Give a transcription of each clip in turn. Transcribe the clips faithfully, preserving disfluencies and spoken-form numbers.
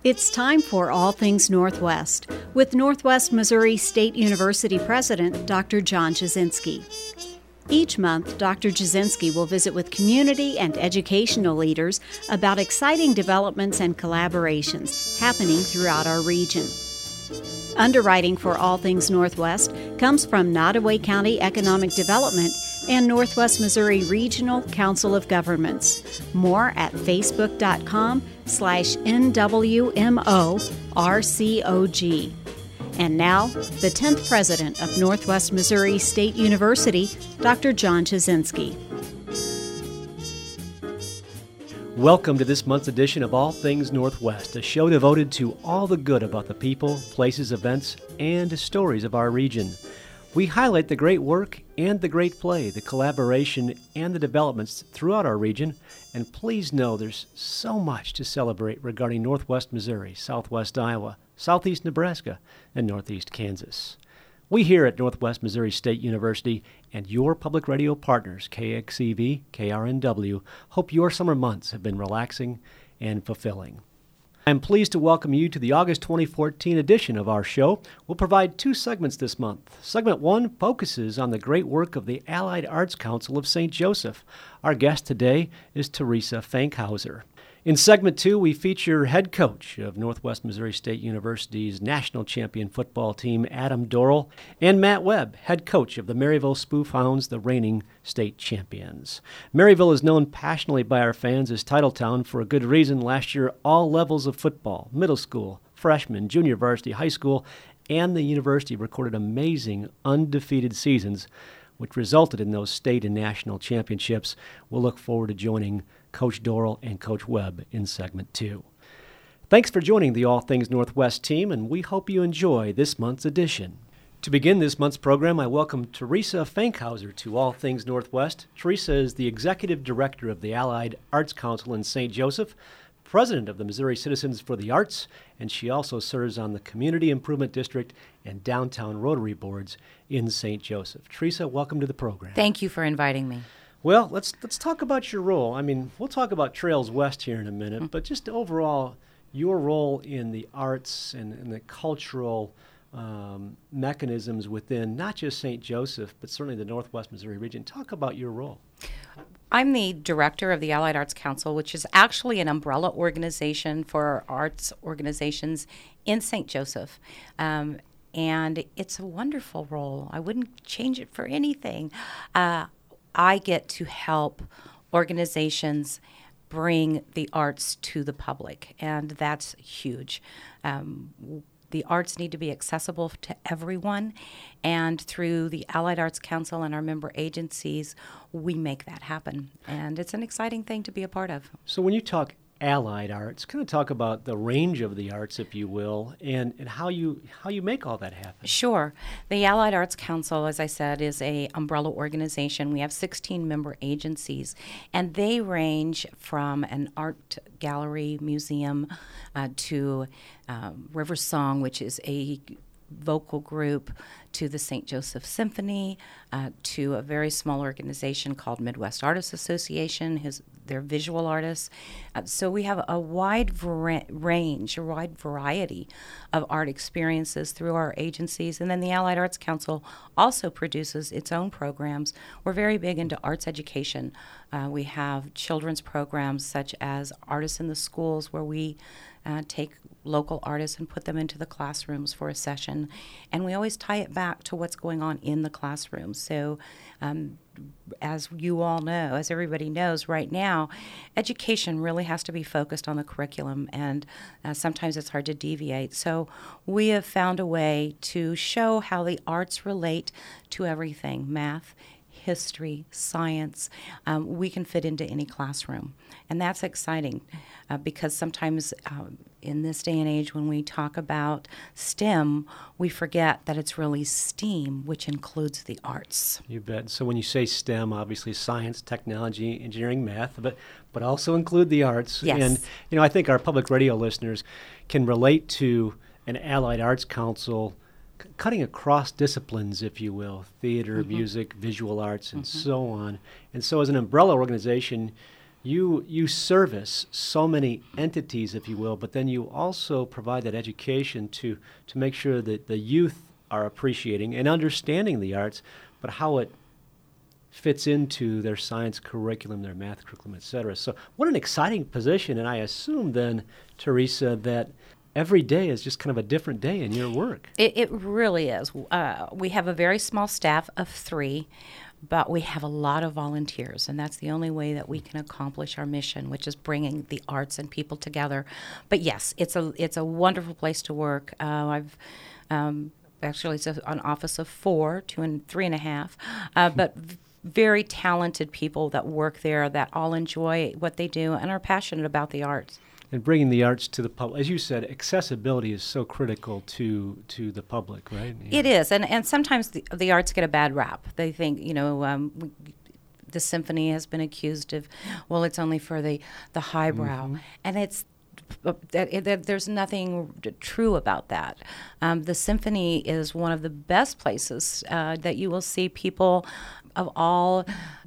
It's time for All Things Northwest with Northwest Missouri State University President Doctor John Jasinski. Each month, Doctor Jasinski will visit with community and educational leaders about exciting developments and collaborations happening throughout our region. Underwriting for All Things Northwest comes from Nottoway County Economic Development and Northwest Missouri Regional Council of Governments. More at facebook.com slash NWMORCOG. And now, the tenth President of Northwest Missouri State University, Doctor John Jasinski. Welcome to this month's edition of All Things Northwest, a show devoted to all the good about the people, places, events, and stories of our region. We highlight the great work and the great play, the collaboration and the developments throughout our region, and please know there's so much to celebrate regarding Northwest Missouri, Southwest Iowa, Southeast Nebraska, and Northeast Kansas. We here at Northwest Missouri State University and your public radio partners, K X E V, K R N W, hope your summer months have been relaxing and fulfilling. I'm pleased to welcome you to the August twenty fourteen edition of our show. We'll provide two segments this month. Segment one focuses on the great work of the Allied Arts Council of Saint Joseph. Our guest today is Teresa Fankhauser. In segment two, we feature head coach of Northwest Missouri State University's national champion football team, Adam Dorrell, and Matt Webb, head coach of the Maryville Spoofhounds, the reigning state champions. Maryville is known passionately by our fans as Titletown for a good reason. Last year, all levels of football, middle school, freshman, junior varsity, high school, and the university recorded amazing undefeated seasons, which resulted in those state and national championships. We'll look forward to joining Coach Dorrell and Coach Webb in segment two. Thanks for joining the All Things Northwest team, and we hope you enjoy this month's edition. To begin this month's program, I welcome Teresa Fankhauser to All Things Northwest. Teresa is the Executive Director of the Allied Arts Council in Saint Joseph, President of the Missouri Citizens for the Arts, and she also serves on the Community Improvement District and Downtown Rotary Boards in Saint Joseph. Teresa, welcome to the program. Thank you for inviting me. Well, let's let's talk about your role. I mean, we'll talk about Trails West here in a minute, mm-hmm. but just overall, your role in the arts and, and the cultural um, mechanisms within not just Saint Joseph, but certainly the Northwest Missouri region. Talk about your role. I'm the director of the Allied Arts Council, which is actually an umbrella organization for arts organizations in Saint Joseph. Um, and it's a wonderful role. I wouldn't change it for anything. Uh, I get to help organizations bring the arts to the public, and that's huge. Um, the arts need to be accessible to everyone, and through the Allied Arts Council and our member agencies, we make that happen, and it's an exciting thing to be a part of. So when you talk Allied arts, kind of talk about the range of the arts, if you will, and, and how you how you make all that happen. Sure. The Allied Arts Council, as I said, is a umbrella organization. We have sixteen member agencies, and they range from an art gallery museum uh, to um, River Song, which is a vocal group, to the Saint Joseph Symphony, uh, to a very small organization called Midwest Artists Association. His, they're visual artists. Uh, so we have a wide var- range, a wide variety of art experiences through our agencies. And then the Allied Arts Council also produces its own programs. We're very big into arts education. Uh, we have children's programs such as Artists in the Schools, where we Uh, take local artists and put them into the classrooms for a session. And we always tie it back to what's going on in the classroom. So um, as you all know, as everybody knows right now, education really has to be focused on the curriculum, and uh, sometimes it's hard to deviate. So we have found a way to show how the arts relate to everything, math, history, science. Um, we can fit into any classroom. And that's exciting uh, because sometimes um, in this day and age when we talk about STEM, we forget that it's really STEAM, which includes the arts. You bet. So when you say STEM, obviously science, technology, engineering, math, but but also include the arts. Yes. And, you know, I think our public radio listeners can relate to an Allied Arts Council cutting across disciplines, if you will, theater, mm-hmm. music, visual arts, and mm-hmm. so on. And so as an umbrella organization, you you service so many entities, if you will, but then you also provide that education to to make sure that the youth are appreciating and understanding the arts, but how it fits into their science curriculum, their math curriculum, et cetera. So what an exciting position, and I assume then, Teresa, that every day is just kind of a different day in your work. It, it really is. Uh, we have a very small staff of three, but we have a lot of volunteers, and that's the only way that we can accomplish our mission, which is bringing the arts and people together. But yes, it's a it's a wonderful place to work. Uh, I've um, actually it's a, an office of four, two and three and a half, uh, but v- very talented people that work there that all enjoy what they do and are passionate about the arts. And bringing the arts to the public. As you said, accessibility is so critical to to the public, right? Yeah. It is, and, and sometimes the, the arts get a bad rap. They think, you know, um, we, the symphony has been accused of, well, it's only for the, the highbrow. Mm-hmm. And it's uh, it, it, there's nothing true about that. Um, the symphony is one of the best places uh, that you will see people of all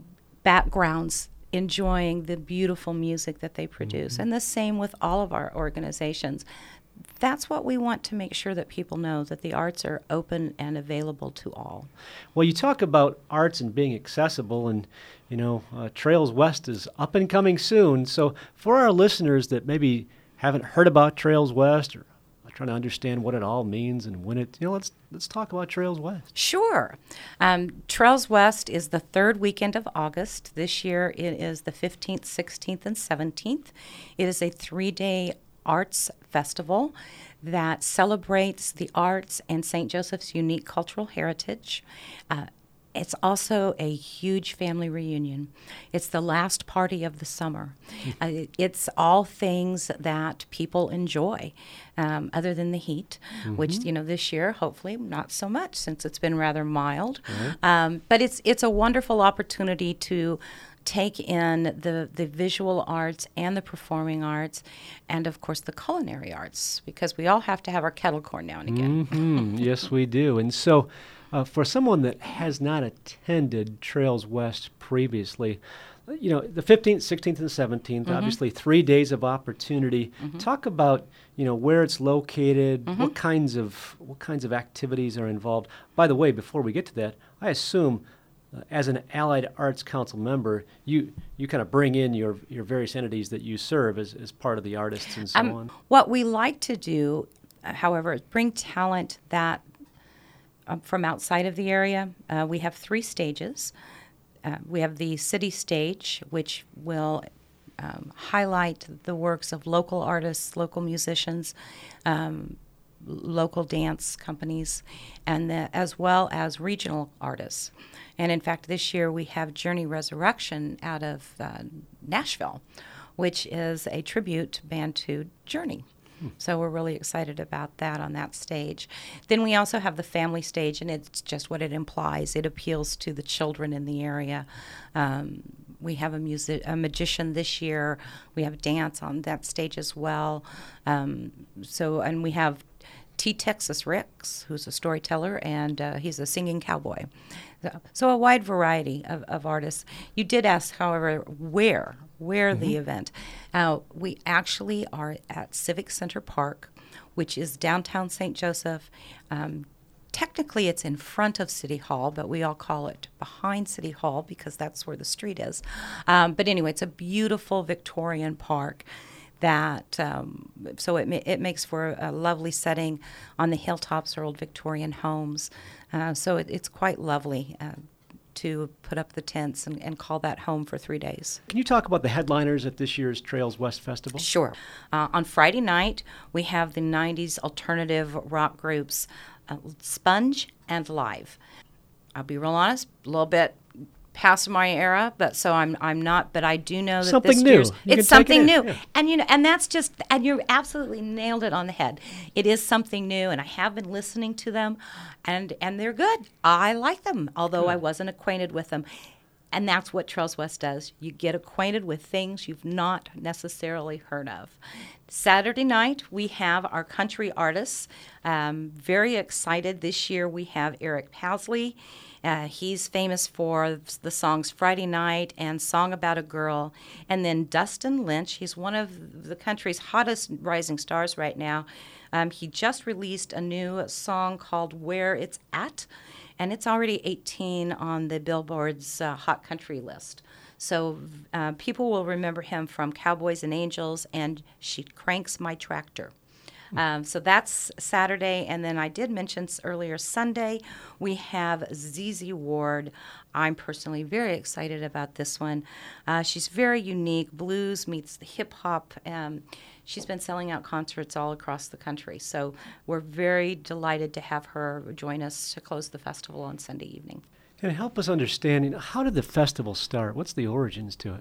backgrounds enjoying the beautiful music that they produce. Mm-hmm. And the same with all of our organizations. That's what we want to make sure that people know, that the arts are open and available to all. Well, you talk about arts and being accessible, and, you know, uh, Trails West is up and coming soon. So for our listeners that maybe haven't heard about Trails West or trying to understand what it all means and when it, you know, let's let's talk about Trails West. Sure. Um, Trails West is the third weekend of August. This year it is the fifteenth, sixteenth, and seventeenth. It is a three-day arts festival that celebrates the arts and Saint Joseph's unique cultural heritage. Uh, It's also a huge family reunion. It's the last party of the summer. Uh, it's all things that people enjoy, um, other than the heat, mm-hmm. which, you know, this year, hopefully not so much since it's been rather mild. Mm-hmm. Um, but it's it's a wonderful opportunity to take in the, the visual arts and the performing arts and, of course, the culinary arts, because we all have to have our kettle corn now and again. Mm-hmm. Yes, we do. And so Uh, for someone that has not attended Trails West previously, you know, the fifteenth, sixteenth, and seventeenth, mm-hmm. obviously three days of opportunity. Mm-hmm. Talk about, you know, where it's located, mm-hmm. what kinds of what kinds of activities are involved. By the way, before we get to that, I assume uh, as an Allied Arts Council member, you you kind of bring in your your various entities that you serve as, as part of the artists and so um, on. What we like to do, however, is bring talent that Um, from outside of the area. Uh, we have three stages. Uh, we have the city stage, which will um, highlight the works of local artists, local musicians, um, local dance companies, and the, as well as regional artists. And in fact, this year we have Journey Resurrection out of uh, Nashville, which is a tribute band to Journey. So we're really excited about that on that stage. Then we also have the family stage, and it's just what it implies. It appeals to the children in the area. Um, we have a, music, a magician this year. We have dance on that stage as well. Um, so, and we have T. Texas Ricks, who's a storyteller, and uh, he's a singing cowboy. So a wide variety of, of artists. You did ask, however, where, where mm-hmm. the event. Uh, we actually are at Civic Center Park, which is downtown Saint Joseph. Um, technically, it's in front of City Hall, but we all call it behind City Hall because that's where the street is. Um, but anyway, it's a beautiful Victorian park. That um, so it ma- it makes for a, a lovely setting. On the hilltops are old Victorian homes, uh, so it, it's quite lovely uh, to put up the tents and, and call that home for three days. Can you talk about the headliners at this year's Trails West Festival? Sure. Uh, on Friday night, we have the nineties alternative rock groups, uh, Sponge and Live. I'll be real honest, a little bit past my era, but so I'm I'm not, but I do know that something this new. year's You it's something it new. Yeah. And you know, and that's just and you absolutely nailed it on the head. It is something new, and I have been listening to them, and and they're good. I like them, although good. I wasn't acquainted with them. And that's what Trails West does. You get acquainted with things you've not necessarily heard of. Saturday night, we have our country artists. Um, very excited. This year we have Eric Pasley Uh, he's famous for the songs Friday Night and Song About a Girl. And then Dustin Lynch, he's one of the country's hottest rising stars right now. Um, he just released a new song called Where It's At, and it's already eighteen on the Billboard's uh, Hot Country list. So uh, people will remember him from Cowboys and Angels and She Cranks My Tractor. Um, so that's Saturday. And then I did mention earlier Sunday, we have Z Z Ward. I'm personally very excited about this one. Uh, she's very unique. Blues meets the hip hop. Um, she's been selling out concerts all across the country. So we're very delighted to have her join us to close the festival on Sunday evening. Can you help us understand, you know, how did the festival start? What's the origins to it?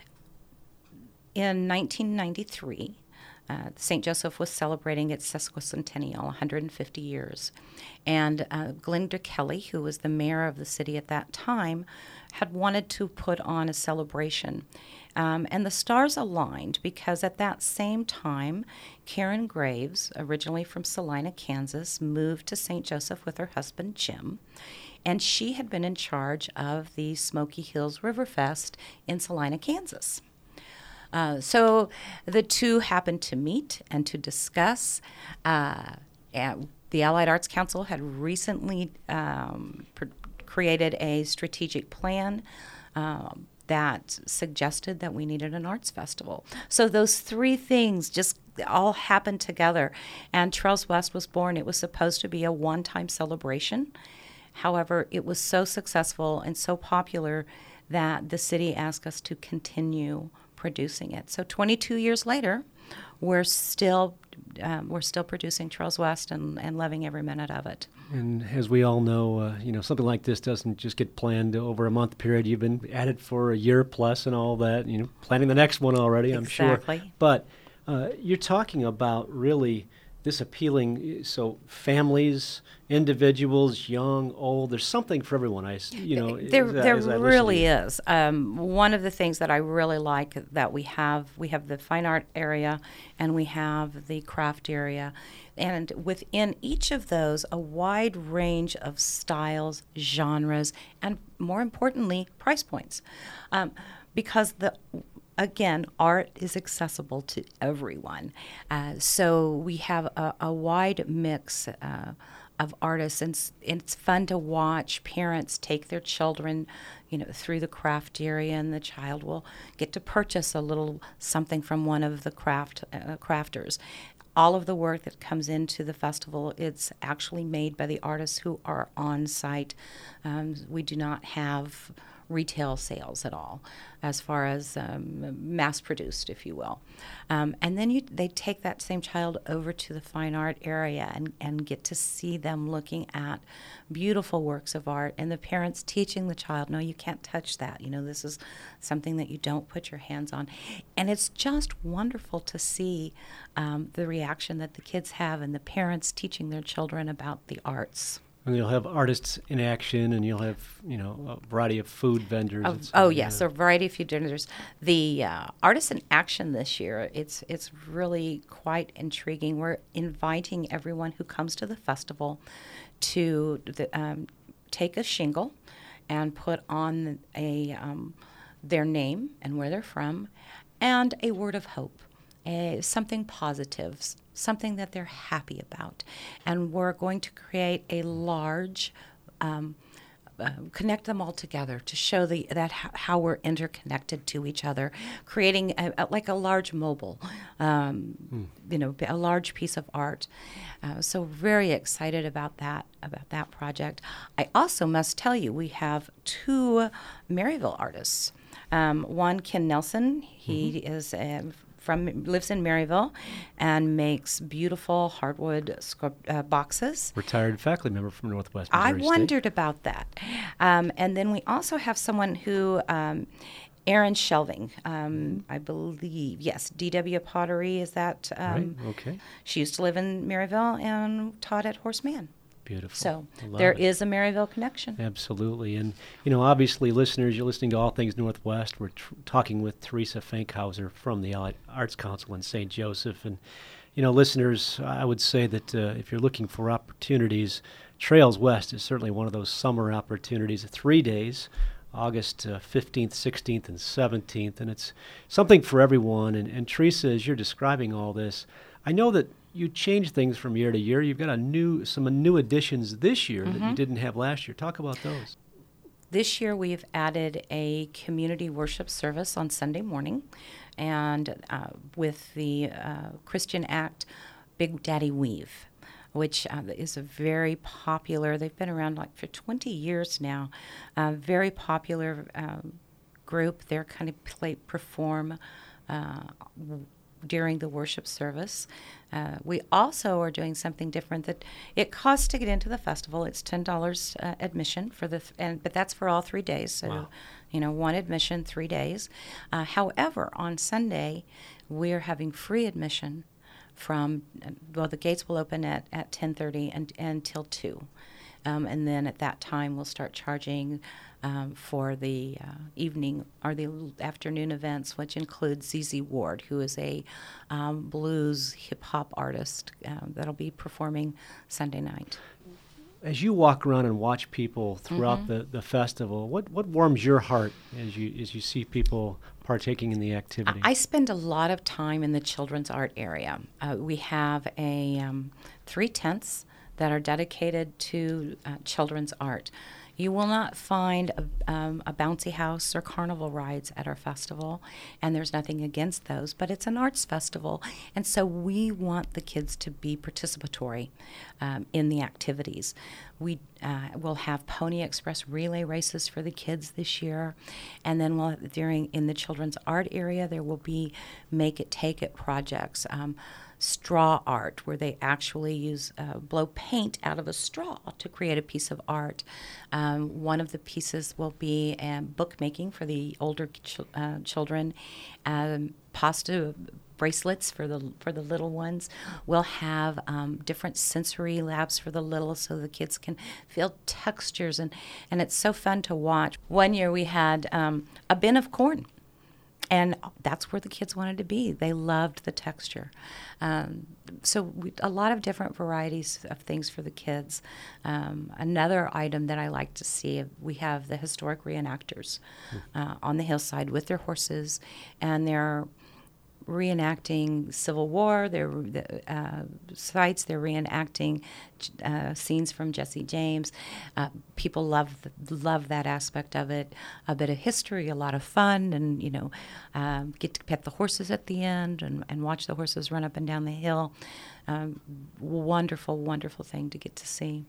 In nineteen ninety-three, uh, Saint Joseph was celebrating its sesquicentennial, one hundred fifty years. And uh, Glenda Kelly, who was the mayor of the city at that time, had wanted to put on a celebration. Um, and the stars aligned because at that same time, Karen Graves, originally from Salina, Kansas, moved to Saint Joseph with her husband, Jim. And she had been in charge of the Smoky Hills Riverfest in Salina, Kansas. Uh, so the two happened to meet and to discuss. Uh, and the Allied Arts Council had recently um, pr- created a strategic plan um, that suggested that we needed an arts festival. So those three things just all happened together. And Trails West was born. It was supposed to be a one-time celebration. However, it was so successful and so popular that the city asked us to continue producing it. So twenty-two years later, we're still um, we're still producing Trails West and, and loving every minute of it. And as we all know, uh, you know, something like this doesn't just get planned over a month period. You've been at it for a year plus and all that, you know, planning the next one already, I'm sure. Exactly. But uh, you're talking about really this appealing, so families, individuals, young, old, there's something for everyone, I, you know. There, as I- there as I really listen to you. is. Um, one of the things that I really like that we have, we have the fine art area and we have the craft area. And within each of those, a wide range of styles, genres, and more importantly, price points. Um, because the Again, art is accessible to everyone. Uh, so we have a, a wide mix uh, of artists, and it's, it's fun to watch parents take their children, you know, through the craft area, and the child will get to purchase a little something from one of the craft uh, crafters. All of the work that comes into the festival, it's actually made by the artists who are on site. Um, we do not have retail sales at all, as far as um, mass-produced, if you will. Um, and then you, they take that same child over to the fine art area and, and get to see them looking at beautiful works of art, and the parents teaching the child, no, you can't touch that. You know, this is something that you don't put your hands on. And it's just wonderful to see um, the reaction that the kids have and the parents teaching their children about the arts. And you'll have artists in action, and you'll have, you know, a variety of food vendors. Oh, oh yes, a variety of food vendors. The uh, Artists in Action this year, it's it's really quite intriguing. We're inviting everyone who comes to the festival to the, um, take a shingle and put on a um, their name and where they're from, and a word of hope. A, something positive, something that they're happy about. And we're going to create a large, um, uh, connect them all together to show the, that h- how we're interconnected to each other, creating a, a, like a large mobile, um, mm. you know, a large piece of art. Uh, so very excited about that, about that project. I also must tell you, we have two Maryville artists. Um, one, Ken Nelson, he mm-hmm. is a From lives in Maryville and makes beautiful hardwood sculpt, uh, boxes. Retired faculty member from Northwest Missouri I wondered State. about that. Um, and then we also have someone who, um, Erin Shelving, um, I believe, yes, D W Pottery is that. Um, right, okay. She used to live in Maryville and taught at Horseman. Beautiful. So there it. is a Maryville connection. Absolutely. And, you know, obviously, listeners, you're listening to All Things Northwest. We're tr- talking with Teresa Fankhauser from the Allied Arts Council in Saint Joseph. And, You know, listeners, I would say that uh, if you're looking for opportunities, Trails West is certainly one of those summer opportunities. Three days, August uh, fifteenth, sixteenth, and seventeenth, and it's something for everyone. And, and Teresa, as you're describing all this, I know that you change things from year to year. You've got a new, some new additions this year mm-hmm. that you didn't have last year. Talk about those. This year we've added a community worship service on Sunday morning, and uh, with the uh, Christian act Big Daddy Weave, which uh, is a very popular, they've been around like for twenty years now, uh, very popular um, group. They're kind of play, perform uh, w- during the worship service. Uh, we also are doing something different that it costs to get into the festival. It's ten dollars uh, admission for the, th- and but that's for all three days. So, wow. you know, one admission, three days. Uh, however, on Sunday, we're having free admission from, well, the gates will open at, at ten thirty and, until two. Um, and then at that time, we'll start charging um, for the uh, evening or the afternoon events, which includes Z Z Ward, who is a um, blues hip-hop artist um, that'll be performing Sunday night. As you walk around and watch people throughout mm-hmm. the, the festival, what, what warms your heart as you as you see people partaking in the activity? I spend a lot of time in the children's art area. Uh, we have a um, three tents that are dedicated to uh, children's art. You will not find a, um, a bouncy house or carnival rides at our festival, and there's nothing against those, but it's an arts festival, and so we want the kids to be participatory um, in the activities. We uh, will have Pony Express relay races for the kids this year, and then we'll, during in the children's art area, there will be Make It, Take It projects. Um, straw art, where they actually use uh, blow paint out of a straw to create a piece of art. Um, one of the pieces will be um, bookmaking for the older ch- uh, children, um, pasta bracelets for the for the little ones. We'll have um, different sensory labs for the little, so the kids can feel textures, and, and it's so fun to watch. One year we had um, a bin of corn. And that's where the kids wanted to be. They loved the texture. Um, so we, a lot of different varieties of things for the kids. Um, another item that I like to see, we have the historic reenactors uh, on the hillside with their horses, and they're reenacting Civil War, they're uh, sites, they're reenacting uh, scenes from Jesse James. Uh, people love love that aspect of it. A bit of history, a lot of fun, and you know, um, get to pet the horses at the end and, and watch the horses run up and down the hill. Um, wonderful, wonderful thing to get to see.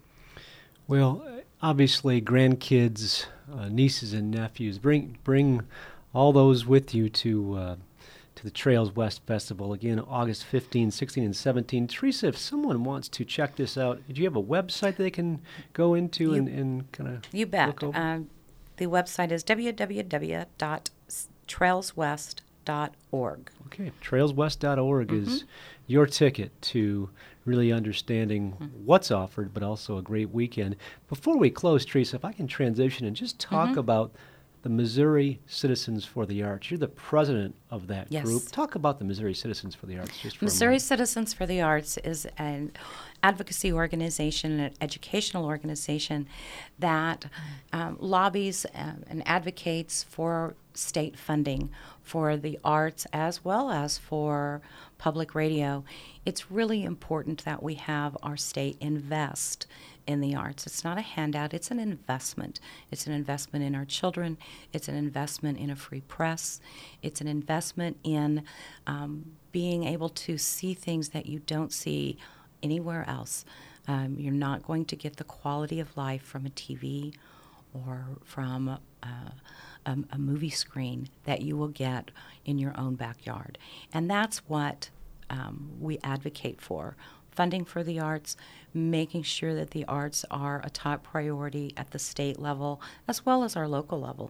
Well, obviously, grandkids, uh, nieces and nephews, bring bring all those with you to. Uh, to the Trails West Festival, again, August fifteenth, sixteenth, and seventeenth. Teresa, if someone wants to check this out, do you have a website that they can go into you, and, and kind of You bet. look over? Um, the website is w w w dot trails west dot org. Okay, trails west dot org mm-hmm. is your ticket to really understanding mm-hmm. what's offered, but also a great weekend. Before we close, Teresa, if I can transition and just talk mm-hmm. about the Missouri Citizens for the Arts. You're the president of that yes. group. Talk about the Missouri Citizens for the Arts. Just for Missouri Citizens for the Arts is an advocacy organization, an educational organization that um, lobbies um, and advocates for state funding for the arts as well as for public radio. It's really important that we have our state invest in the arts. It's not a handout, it's an investment. It's an investment in our children, it's an investment in a free press, it's an investment in um, being able to see things that you don't see anywhere else. Um, you're not going to get the quality of life from a T V or from uh, a, a movie screen that you will get in your own backyard. And that's what um, we advocate for. Funding for the arts, making sure that the arts are a top priority at the state level as well as our local level.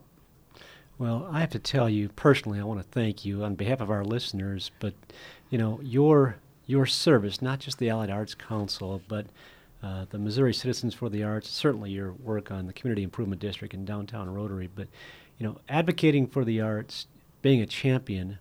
Well, I have to tell you personally, I want to thank you on behalf of our listeners, but you know, your your service, not just the Allied Arts Council, but uh, the Missouri Citizens for the Arts, certainly your work on the Community Improvement District in downtown Rotary, but you know, advocating for the arts, being a champion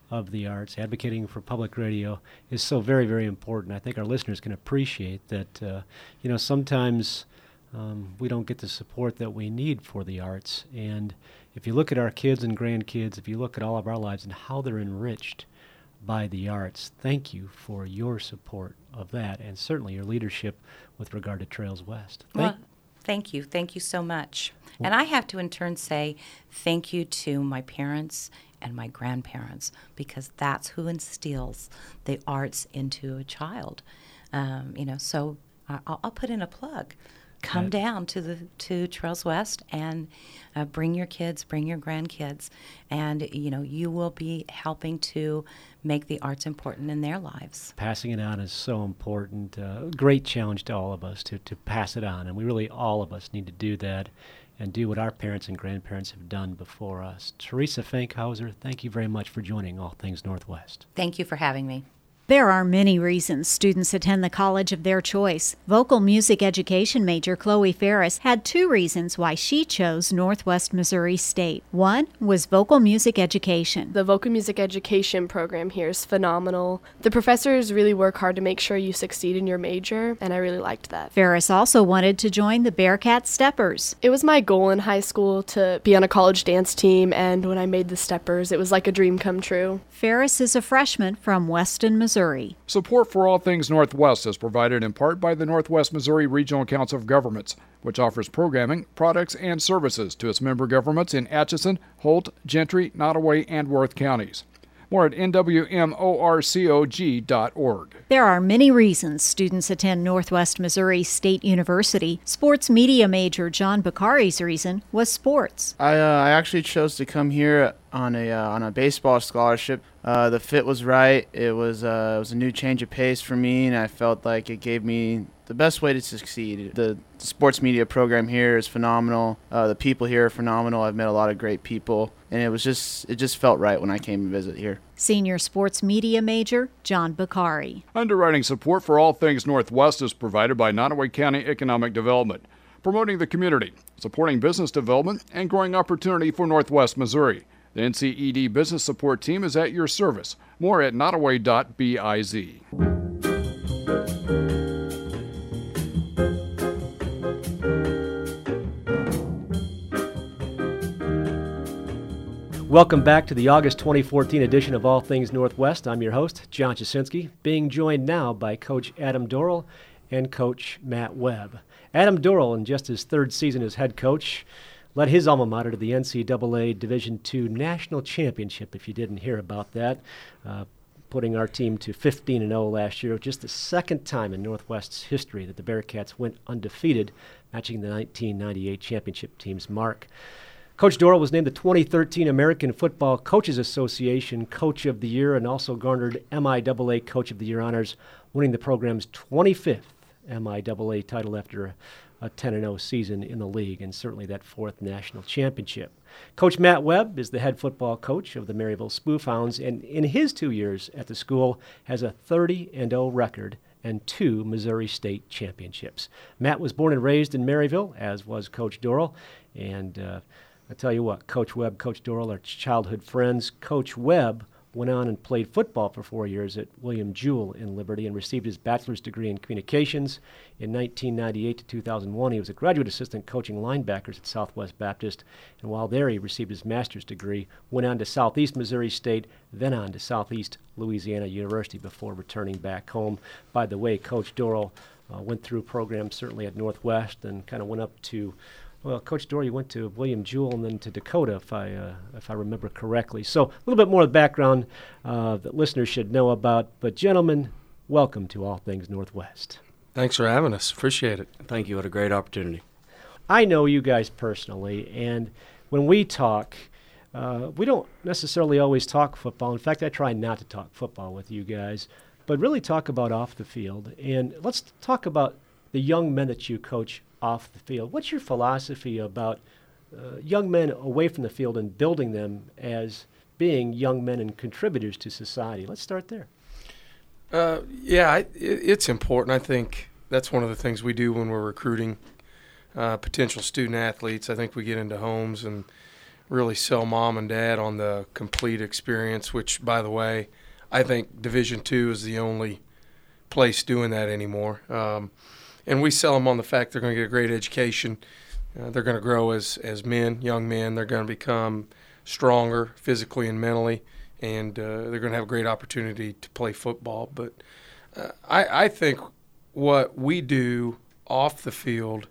of the arts, advocating for public radio is so very, very important. I think our listeners can appreciate that, uh, you know, sometimes um, we don't get the support that we need for the arts. And if you look at our kids and grandkids, if you look at all of our lives and how they're enriched by the arts, thank you for your support of that, and certainly your leadership with regard to Trails West. Thank well, thank you. Thank you so much. And I have to in turn say thank you to my parents and my grandparents, because that's who instills the arts into a child. Um, you know, so I'll, I'll put in a plug. Come right. down to the to Trails West and uh, bring your kids, bring your grandkids, and you know you will be helping to make the arts important in their lives. Passing it on is so important. Uh, great challenge to all of us to to pass it on, and we really all of us need to do that and do what our parents and grandparents have done before us. Teresa Fankhauser, thank you very much for joining All Things Northwest. Thank you for having me. There are many reasons students attend the college of their choice. Vocal music education major Chloe Ferris had two reasons why she chose Northwest Missouri State. One was vocal music education. The vocal music education program here is phenomenal. The professors really work hard to make sure you succeed in your major, and I really liked that. Ferris also wanted to join the Bearcat Steppers. It was my goal in high school to be on a college dance team, and when I made the Steppers, it was like a dream come true. Ferris is a freshman from Weston, Missouri. Support for All Things Northwest is provided in part by the Northwest Missouri Regional Council of Governments, which offers programming, products, and services to its member governments in Atchison, Holt, Gentry, Nottoway, and Worth counties. More at N W M O R C O G dot org. There are many reasons students attend Northwest Missouri State University. Sports media major John Bakari's reason was sports. I uh, I actually chose to come here on a uh, on a baseball scholarship. Uh, the fit was right. It was uh, it was a new change of pace for me, and I felt like it gave me the best way to succeed. The sports media program here is phenomenal. Uh, the people here are phenomenal. I've met a lot of great people, and it was just it just felt right when I came to visit here. Senior sports media major John Bakari. Underwriting support for All Things Northwest is provided by Nottoway County Economic Development, promoting the community, supporting business development, and growing opportunity for Northwest Missouri. The N C E D Business Support Team is at your service. More at nottoway dot biz. Welcome back to the August twenty fourteen edition of All Things Northwest. I'm your host, John Jasinski, being joined now by Coach Adam Dorrell and Coach Matt Webb. Adam Dorrell, in just his third season as head coach, led his alma mater to the N C double A Division two National Championship, if you didn't hear about that, uh, putting our team to fifteen and oh last year, just the second time in Northwest's history that the Bearcats went undefeated, matching the nineteen ninety-eight championship team's mark. Coach Dorrell was named the twenty thirteen American Football Coaches Association Coach of the Year and also garnered M I A A Coach of the Year honors, winning the program's twenty-fifth M I A A title after a, a ten and oh season in the league, and certainly that fourth national championship. Coach Matt Webb is the head football coach of the Maryville Spoofhounds, and in his two years at the school has a thirty and oh record and two Missouri State championships. Matt was born and raised in Maryville, as was Coach Dorrell, and uh, I tell you what, Coach Webb, Coach Dorrell are childhood friends. Coach Webb went on and played football for four years at William Jewell in Liberty and received his bachelor's degree in communications. In nineteen ninety-eight to two thousand one, he was a graduate assistant coaching linebackers at Southwest Baptist, and while there he received his master's degree, went on to Southeast Missouri State, then on to Southeast Louisiana University before returning back home. By the way, Coach Dorrell uh, went through programs certainly at Northwest and kind of went up to Well, Coach Dorrell, you went to William Jewell and then to Dakota, if I uh, if I remember correctly. So a little bit more of the background uh, that listeners should know about. But gentlemen, welcome to All Things Northwest. Thanks for having us. Appreciate it. Thank you. What a great opportunity. I know you guys personally, and when we talk, uh, we don't necessarily always talk football. In fact, I try not to talk football with you guys, but really talk about off the field. And let's talk about the young men that you coach off the field. What's your philosophy about uh, young men away from the field and building them as being young men and contributors to society? Let's start there. Uh, yeah, I, it, it's important. I think that's one of the things we do when we're recruiting uh, potential student athletes. I think we get into homes and really sell mom and dad on the complete experience, which, by the way, I think Division two is the only place doing that anymore. Um, and we sell them on the fact they're going to get a great education. Uh, they're going to grow as, as men, young men. They're going to become stronger physically and mentally, and uh, they're going to have a great opportunity to play football. But uh, I, I think what we do off the field,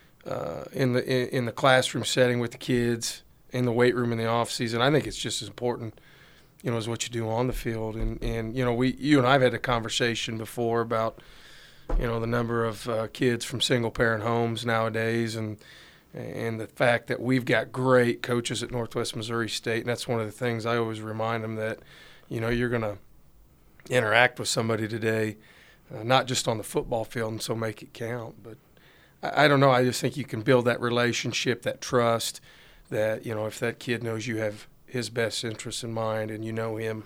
uh, in the in, in the classroom setting with the kids, in the weight room in the off season, I think it's just as important, you know, as what you do on the field. And, and you know, we you and I have had a conversation before about, you know, the number of uh, kids from single parent homes nowadays, and and the fact that we've got great coaches at Northwest Missouri State. And that's one of the things I always remind them, that, you know, you're going to interact with somebody today, uh, not just on the football field, and so make it count. But I, I don't know. I just think you can build that relationship, that trust, that, you know, if that kid knows you have his best interests in mind and you know him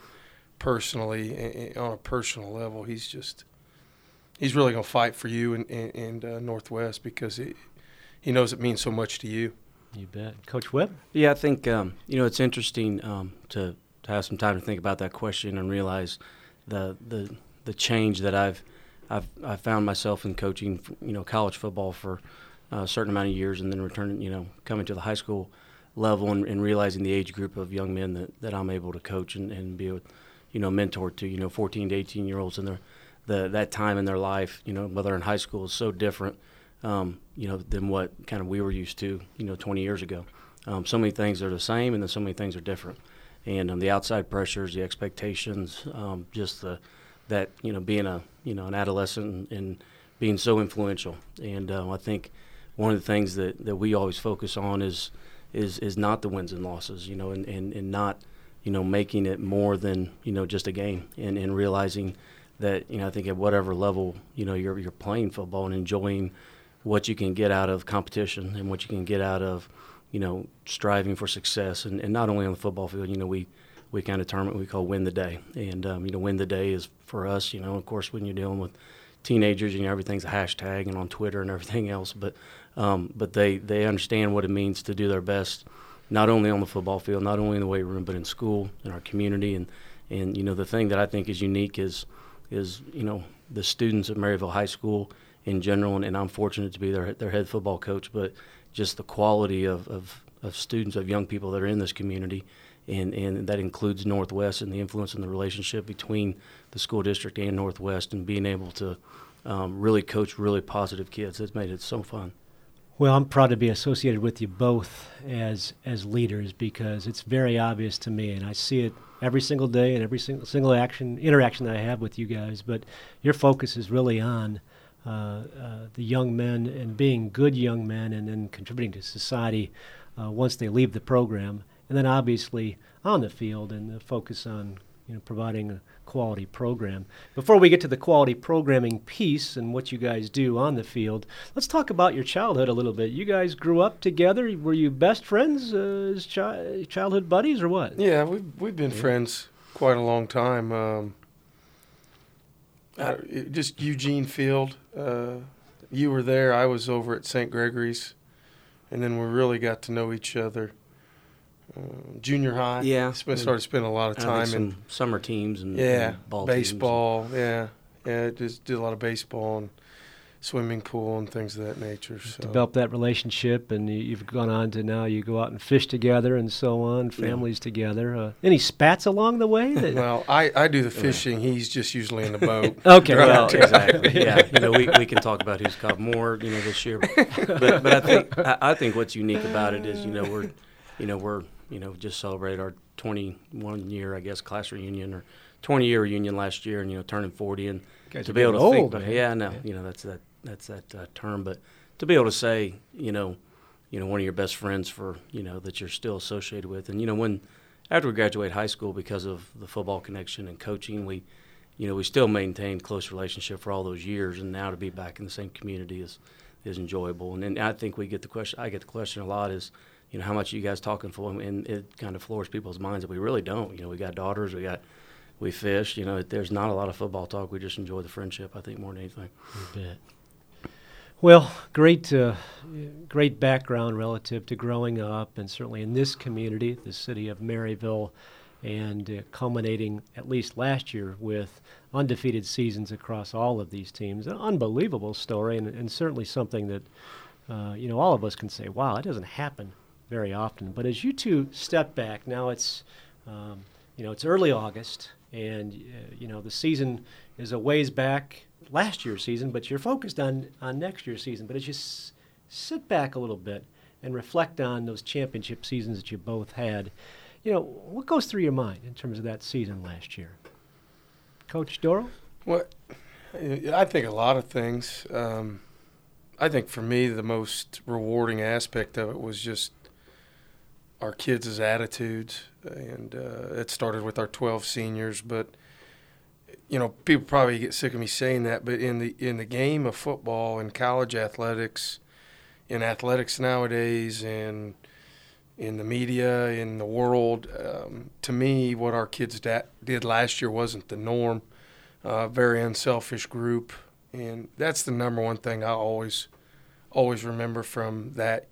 personally on a personal level, he's just he's really going to fight for you and, and, and uh, Northwest, because he, he knows it means so much to you. You bet. Coach Webb? Yeah, I think, um, you know, it's interesting um, to, to have some time to think about that question and realize the the, the change that I've, I've I've found myself in coaching, you know, college football for a certain amount of years, and then returning, you know, coming to the high school level and, and realizing the age group of young men that, that I'm able to coach and, and be a, you know, mentor to, you know, fourteen to eighteen year olds, and their the that time in their life, you know, whether in high school, is so different, um, you know, than what kind of we were used to, you know, twenty years ago. Um, so many things are the same, and then so many things are different, and um, the outside pressures, the expectations, um, just the that you know being a you know an adolescent and, and being so influential, and uh, I think one of the things that, that we always focus on is is is not the wins and losses, you know, and, and, and not, you know, making it more than, you know, just a game, and, and realizing that, you know, I think at whatever level, you know, you're you're playing football and enjoying what you can get out of competition and what you can get out of, you know, striving for success, and, and not only on the football field, you know, we, we kind of term it, we call win the day. And, um, you know, win the day is for us, you know, of course, when you're dealing with teenagers, you know, everything's a hashtag and on Twitter and everything else, but Um, but they, they understand what it means to do their best, not only on the football field, not only in the weight room, but in school, in our community. And, and you know, the thing that I think is unique is, is you know, the students at Maryville High School in general, and, and I'm fortunate to be their, their head football coach, but just the quality of, of, of students, of young people that are in this community, and, and that includes Northwest and the influence and the relationship between the school district and Northwest, and being able to um, really coach really positive kids. It's made it so fun. Well, I'm proud to be associated with you both as as leaders, because it's very obvious to me, and I see it every single day and every single single action interaction that I have with you guys. But your focus is really on uh, uh, the young men and being good young men, and then contributing to society uh, once they leave the program, and then obviously on the field, and the focus on, you know, providing a quality program. Before we get to the quality programming piece and what you guys do on the field, let's talk about your childhood a little bit. You guys grew up together. Were you best friends uh, as chi- childhood buddies, or what? Yeah, we've, we've been yeah. friends quite a long time. Um, uh, just Eugene Field. Uh, you were there. I was over at Saint Gregory's. And then we really got to know each other Uh, junior high. Yeah. Sp- started spending a lot of time in summer teams and, yeah, and ball baseball. teams. Yeah, yeah. Just did a lot of baseball and swimming pool and things of that nature. So. Developed that relationship, and you, you've gone on to now you go out and fish together and so on, families yeah. together. Uh, any spats along the way? That well, I, I do the fishing. He's just usually in the boat. Okay, well, exactly. Yeah, you know, we, we can talk about who's caught more, you know, this year. But but I think I, I think what's unique about it is, you know, we're, you know, we're you know just celebrated our twenty-one year, I guess, class reunion or twenty year reunion last year, and you know, turning forty, and to be able to old, think, but, man. yeah, no, yeah. you know, that's that. That's that uh, term, but to be able to say, you know, you know, one of your best friends for, you know, that you're still associated with, and you know, when after we graduate high school, because of the football connection and coaching, we, you know, we still maintained close relationship for all those years, and now to be back in the same community is is enjoyable. And then I think we get the question, I get the question a lot is, you know, how much are you guys talking for? And it kind of floors people's minds that we really don't. You know, we got daughters, we got. We fish. You know, there's not a lot of football talk. We just enjoy the friendship, I think, more than anything. You bet. Well, great, uh, great background relative to growing up, and certainly in this community, the city of Maryville, and uh, culminating at least last year with undefeated seasons across all of these teams. An unbelievable story, and, and certainly something that uh, you know all of us can say, "Wow, that doesn't happen very often." But as you two step back, now it's um, you know it's early August, and uh, you know the season is a ways back. Last year's season, but you're focused on, on next year's season. But as you s- sit back a little bit and reflect on those championship seasons that you both had, you know, what goes through your mind in terms of that season last year? Coach Doral? Well, I think a lot of things. Um, I think for me, the most rewarding aspect of it was just our kids' attitudes. And uh, it started with our twelve seniors, but you know, people probably get sick of me saying that, but in the in the game of football and college athletics, in athletics nowadays, and in the media, in the world, um, to me, what our kids da- did last year wasn't the norm. Uh, very unselfish group, and that's the number one thing I always, always remember from that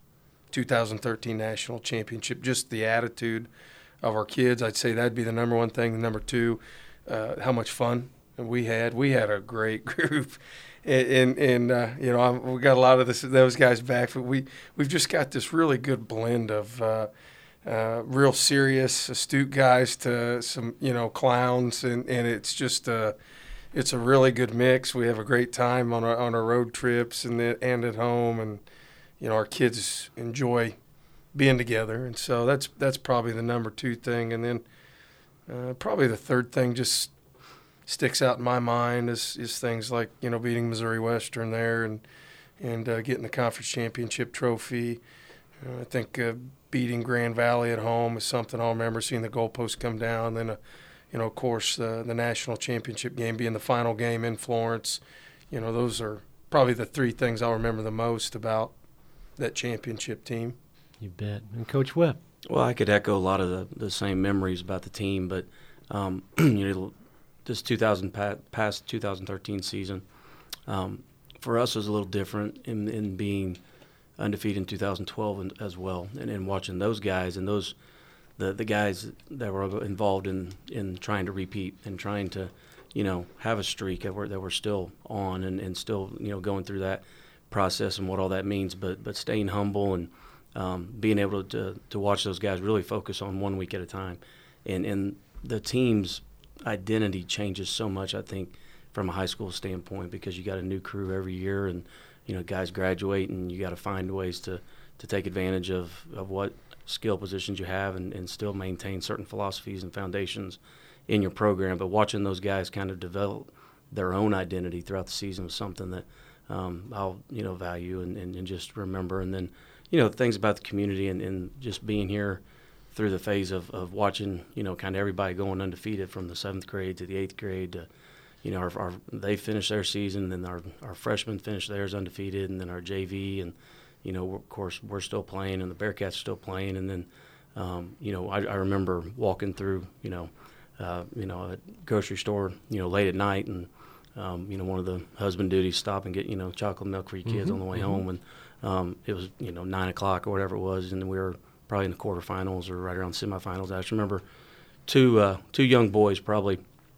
two thousand thirteen national championship. Just the attitude of our kids. I'd say that'd be the number one thing. The number two. Uh, how much fun we had. We had a great group, and, and, and uh, you know I'm, we got a lot of this, those guys back. But we we've just got this really good blend of uh, uh, real serious, astute guys to some you know clowns, and, and it's just a it's a really good mix. We have a great time on our on our road trips and the, and at home, and you know our kids enjoy being together, and so that's that's probably the number two thing, and then. Uh, probably the third thing just sticks out in my mind is, is things like, you know, beating Missouri Western there and and uh, getting the conference championship trophy. Uh, I think uh, beating Grand Valley at home is something I'll remember, seeing the goalposts come down. Then, uh, you know, of course, uh, the national championship game being the final game in Florence. You know, those are probably the three things I'll remember the most about that championship team. You bet. And Coach Webb? Well, I could echo a lot of the, the same memories about the team, but um, you know, this two thousand past two thousand thirteen season um, for us was a little different in, in being undefeated in two thousand twelve as well, and, and watching those guys and those the the guys that were involved in, in trying to repeat and trying to you know have a streak that we're that we're still on and, and still you know going through that process and what all that means, but but staying humble and Um, being able to to watch those guys really focus on one week at a time. And, and the team's identity changes so much, I think, from a high school standpoint because you got a new crew every year and, you know, guys graduate and you got to find ways to, to take advantage of, of what skill positions you have and, and still maintain certain philosophies and foundations in your program. But watching those guys kind of develop their own identity throughout the season was something that um, I'll, you know, value and, and, and just remember. And then, you know, things about the community and, and just being here through the phase of, of watching, you know, kind of everybody going undefeated from the seventh grade to the eighth grade to, you know, our, our they finished their season and then our, our freshmen finished theirs undefeated and then our J V and, you know, of course we're still playing and the Bearcats are still playing. And then, um, you know, I, I remember walking through, you know, uh, you know, a grocery store, you know, late at night and, um, you know, one of the husband duties stop and get, you know, chocolate milk for your kids mm-hmm, on the way mm-hmm. home. And, Um, it was, you know, nine o'clock or whatever it was, and we were probably in the quarterfinals or right around semifinals. I actually remember two uh, two young boys, probably,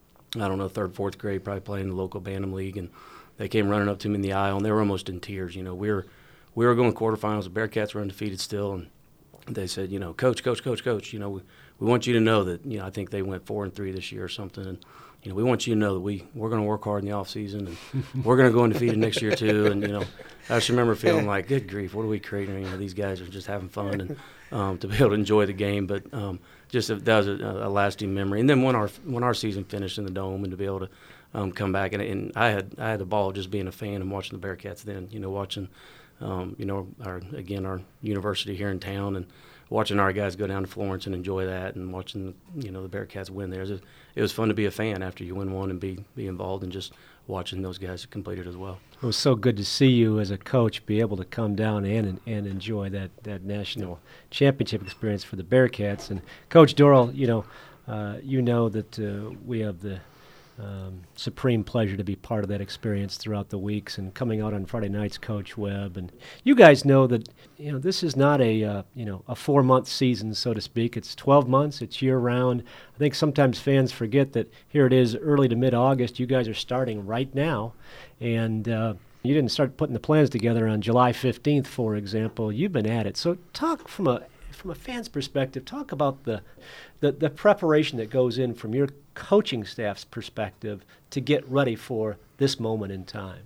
I don't know, third, fourth grade, probably playing the local Bantam League, and they came running up to me in the aisle, and they were almost in tears. You know, we were we were going quarterfinals. The Bearcats were undefeated still, and they said, you know, coach, coach, coach, coach, you know, we, we want you to know that, you know, I think they went four and three this year or something, and you know, we want you to know that we, we're going to work hard in the off season and we're going to go undefeated next year too. And, you know, I just remember feeling like, good grief, what are we creating? You know, these guys are just having fun and um, to be able to enjoy the game. But um, just a, that was a, a lasting memory. And then when our when our season finished in the Dome and to be able to um, come back, and, and I had I had the ball just being a fan and watching the Bearcats then, you know, watching, um, you know, our again, our university here in town and watching our guys go down to Florence and enjoy that and watching, you know, the Bearcats win there. It was, it was fun to be a fan after you win one and be, be involved and just watching those guys complete it as well. It was so good to see you as a coach be able to come down and and enjoy that, that national championship experience for the Bearcats. And Coach Doral, you know, uh, you know that uh, we have the um, supreme pleasure to be part of that experience throughout the weeks and coming out on Friday nights, Coach Webb. And you guys know that, you know, this is not a, uh, you know, a four-month season, so to speak. It's twelve months. It's year-round. I think sometimes fans forget that here it is early to mid-August. You guys are starting right now. And uh, you didn't start putting the plans together on July fifteenth, for example. You've been at it. So talk from a from a fan's perspective, talk about the, the, the preparation that goes in from your coaching staff's perspective to get ready for this moment in time.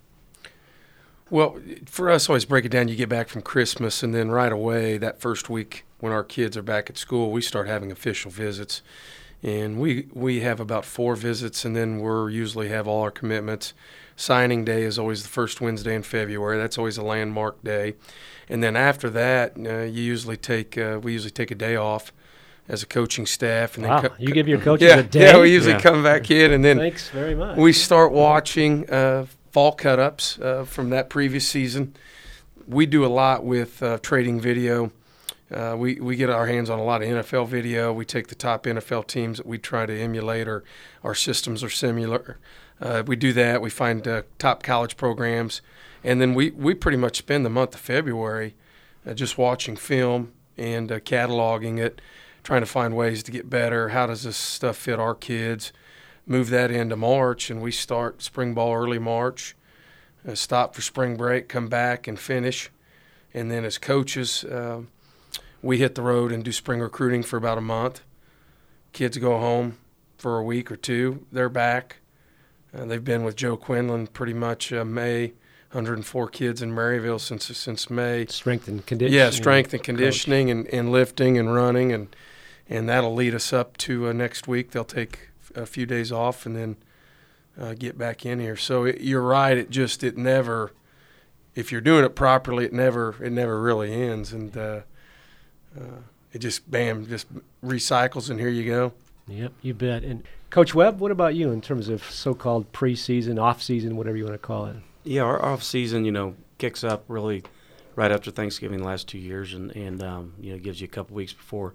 Well, for us, always break it down. You get back from Christmas, and then right away, that first week when our kids are back at school, we start having official visits. And we we have about four visits, and then we're usually have all our commitments. Signing day is always the first Wednesday in February. That's always a landmark day. And then after that, uh, you usually take uh, we usually take a day off as a coaching staff. And wow, then co- you give your coaches yeah, a day? Yeah, we usually yeah. come back in, and then Thanks very much. we start watching uh, fall cut-ups uh, from that previous season. We do a lot with uh, trading video. Uh, we, we get our hands on a lot of N F L video. We take the top N F L teams that we try to emulate, or our systems are similar. Uh, we do that. We find uh, top college programs. And then we, we pretty much spend the month of February uh, just watching film and uh, cataloging it, trying to find ways to get better. How does this stuff fit our kids? Move that into March, and we start spring ball early March, uh, stop for spring break, come back and finish. And then as coaches, uh, we hit the road and do spring recruiting for about a month. Kids go home for a week or two. They're back. Uh, they've been with Joe Quinlan pretty much uh, May. one hundred four kids in Maryville since since May. Strength and conditioning. Yeah, strength and conditioning and, and lifting and running, and and that'll lead us up to uh, next week. They'll take a few days off and then uh, get back in here. So it, you're right. It just it never, if you're doing it properly, it never it never really ends, and uh, uh, it just bam just recycles, and here you go. Yep, you bet. And Coach Webb, what about you in terms of so-called preseason, off-season, whatever you want to call it? Yeah, our off season, you know, kicks up really right after Thanksgiving the last two years, and and um, you know, gives you a couple weeks before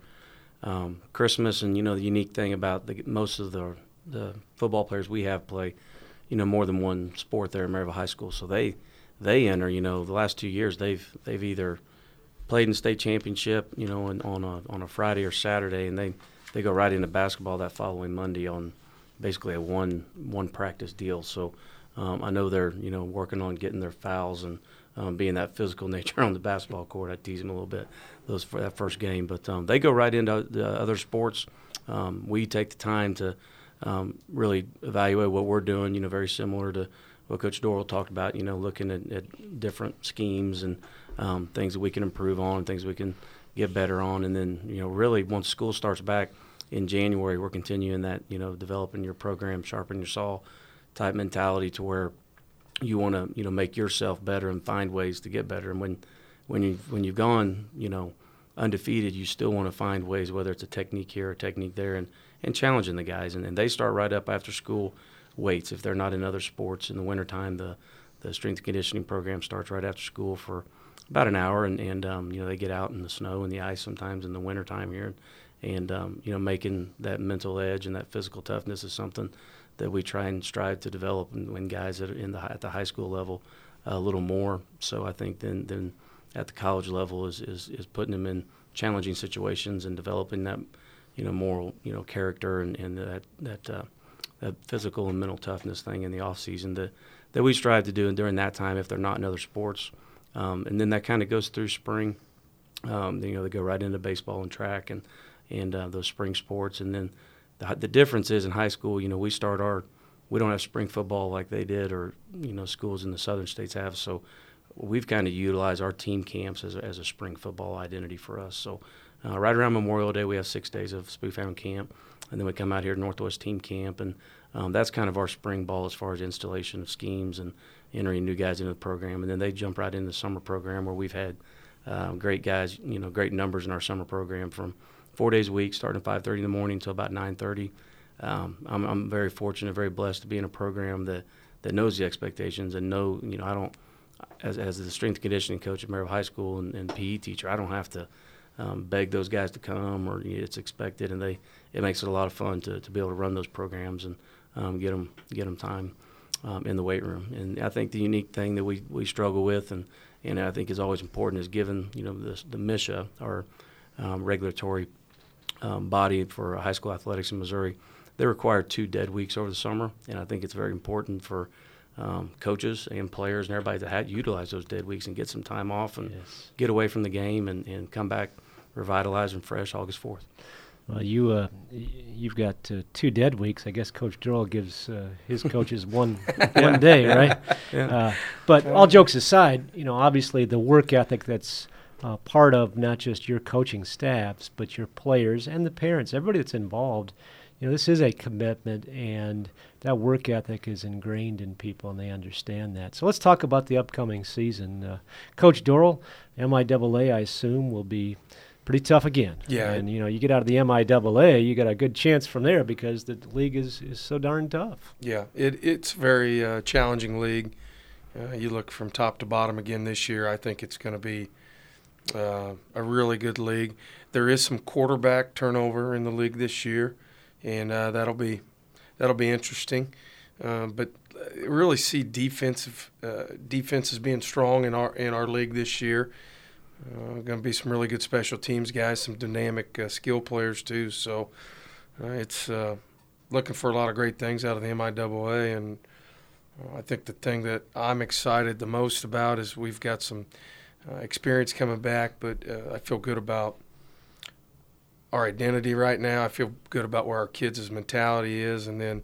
um, Christmas. And you know, the unique thing about the, most of the the football players we have play, you know, more than one sport there at Maryville High School. So they they enter, you know, the last two years they've they've either played in state championship, you know, and on a on a Friday or Saturday, and they they go right into basketball that following Monday on basically a one one practice deal. So. Um, I know they're, you know, working on getting their fouls and um, being that physical nature on the basketball court. I tease them a little bit those for that first game, but um, they go right into the other sports. Um, we take the time to um, really evaluate what we're doing. You know, very similar to what Coach Doral talked about. You know, looking at, at different schemes and um, things that we can improve on, things we can get better on, and then you know, really once school starts back in January, we're continuing that. You know, developing your program, sharpen your saw type mentality to where you want to, you know, make yourself better and find ways to get better. And when, when you when you've gone, you know, undefeated, you still want to find ways, whether it's a technique here or a technique there, and, and challenging the guys. And, and they start right up after school weights. If they're not in other sports in the wintertime, the the strength and conditioning program starts right after school for about an hour, and, and um, you know, they get out in the snow and the ice sometimes in the wintertime here. And, and um, you know, making that mental edge and that physical toughness is something that we try and strive to develop in, in guys that are in the at the high school level uh, a little more. So I think then then at the college level is, is is putting them in challenging situations and developing that, you know, moral, you know, character and, and that that uh, that physical and mental toughness thing in the off season that that we strive to do. And during that time, if they're not in other sports, um, and then that kind of goes through spring. Um, you know, they go right into baseball and track and and uh, those spring sports, and then. The, the difference is in high school, you know, we start our, we don't have spring football like they did or, you know, schools in the southern states have. So we've kind of utilized our team camps as a, as a spring football identity for us. So uh, right around Memorial Day, we have six days of Spoofound camp, and then we come out here to Northwest Team Camp, and um, that's kind of our spring ball as far as installation of schemes and entering new guys into the program. And then they jump right into the summer program where we've had uh, great guys, you know, great numbers in our summer program from four days a week, starting at five thirty in the morning until about nine thirty. Um, I'm, I'm very fortunate, very blessed to be in a program that, that knows the expectations and know, you know, I don't, as as the strength and conditioning coach at Maryville High School and, and P E teacher, I don't have to um, beg those guys to come or you know, it's expected, and they it makes it a lot of fun to, to be able to run those programs and um, get them get them time um, in the weight room. And I think the unique thing that we, we struggle with, and, and I think is always important, is given you know the, the MSHA, our um, regulatory um, body for high school athletics in Missouri. They require two dead weeks over the summer, and I think it's very important for um, coaches and players and everybody to have, utilize those dead weeks and get some time off and yes. get away from the game and, and come back revitalized and fresh August fourth. Well, you, uh, you've got uh, two dead weeks. I guess Coach Durrell gives uh, his coaches one one day, right? Yeah. Uh, but all jokes aside, you know, obviously the work ethic that's uh, part of not just your coaching staffs, but your players and the parents, everybody that's involved. You know, this is a commitment, and that work ethic is ingrained in people, and they understand that. So let's talk about the upcoming season. Uh, Coach Durrell, M I A A, I assume, will be pretty tough again. Yeah. And, you know, you get out of the M I A A, you got a good chance from there because the league is, is so darn tough. Yeah, it, it's a very uh, challenging league. Uh, you look from top to bottom again this year, I think it's going to be uh, a really good league. There is some quarterback turnover in the league this year. And uh, that'll be that'll be interesting, uh, but I really see defensive uh, defenses being strong in our in our league this year. Uh, going to be some really good special teams guys, some dynamic uh, skill players too. So uh, it's uh, looking for a lot of great things out of the M I A A, and uh, I think the thing that I'm excited the most about is we've got some uh, experience coming back, but uh, I feel good about our identity right now. I feel good about where our kids' mentality is, and then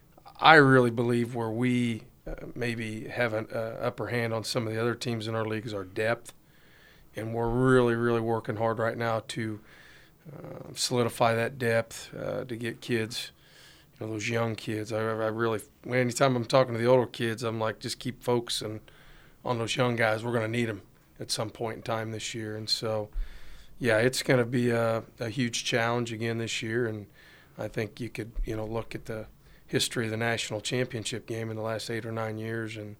I really believe where we uh, maybe have an uh, upper hand on some of the other teams in our league is our depth, and we're really, really working hard right now to uh, solidify that depth uh, to get kids, you know, those young kids. I, I really, anytime I'm talking to the older kids, I'm like, just keep focusing on those young guys. We're going to need them at some point in time this year, and so. Yeah, it's going to be a, a huge challenge again this year, and I think you could, you know, look at the history of the national championship game in the last eight or nine years, and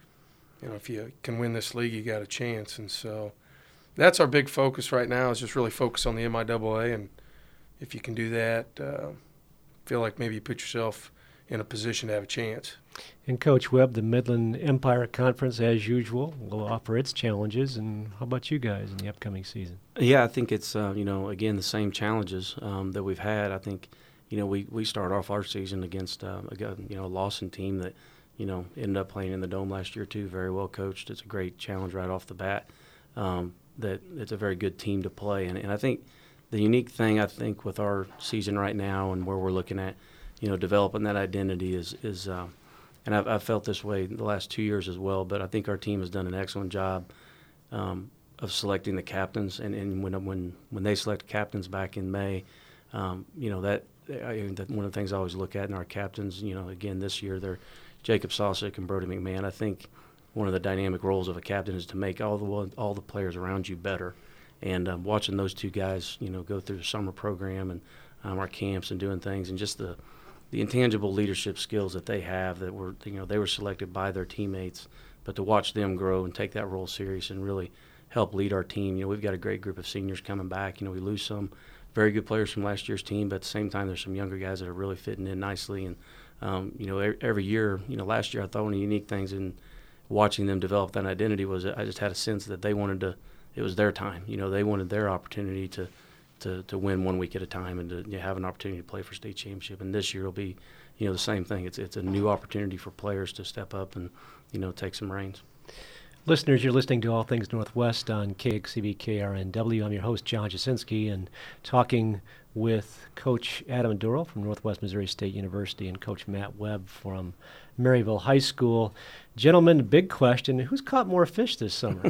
you know, if you can win this league, you got a chance. And so that's our big focus right now, is just really focus on the M I A A, and if you can do that, uh, feel like maybe you put yourself in a position to have a chance. And Coach Webb, the Midland Empire Conference, as usual, will offer its challenges. And how about you guys in the upcoming season? Yeah, I think it's, uh, you know, again, the same challenges um, that we've had. I think, you know, we, we start off our season against, uh, a, you know, a Lawson team that, you know, ended up playing in the Dome last year too, very well coached. It's a great challenge right off the bat. Um, that it's a very good team to play. And, and I think the unique thing, I think, with our season right now and where we're looking at, you know, developing that identity is, is uh, and I've, I've felt this way the last two years as well, but I think our team has done an excellent job um, of selecting the captains. And, and when, when, when they select captains back in May, um, you know, that, I, that one of the things I always look at in our captains, you know, again, this year they're Jacob Sosick and Brody McMahon. I think one of the dynamic roles of a captain is to make all the all the players around you better. And um, watching those two guys, you know, go through the summer program and um, our camps and doing things, and just the the intangible leadership skills that they have, that were, you know, they were selected by their teammates, but to watch them grow and take that role serious and really help lead our team. You know, we've got a great group of seniors coming back. You know, we lose some very good players from last year's team, but at the same time, there's some younger guys that are really fitting in nicely. And um, you know, every, every year, you know, last year I thought one of the unique things in watching them develop that identity was that I just had a sense that they wanted to, it was their time. You know, they wanted their opportunity to to, to win one week at a time and to you know, have an opportunity to play for state championship. And this year will be, you know, the same thing. It's it's a new opportunity for players to step up and, you know, take some reins. Listeners, you're listening to All Things Northwest on K X C V K R N W. I'm your host, John Jasinski, and talking with Coach Adam Durrell from Northwest Missouri State University and Coach Matt Webb from Maryville High School. Gentlemen, big question, who's caught more fish this summer?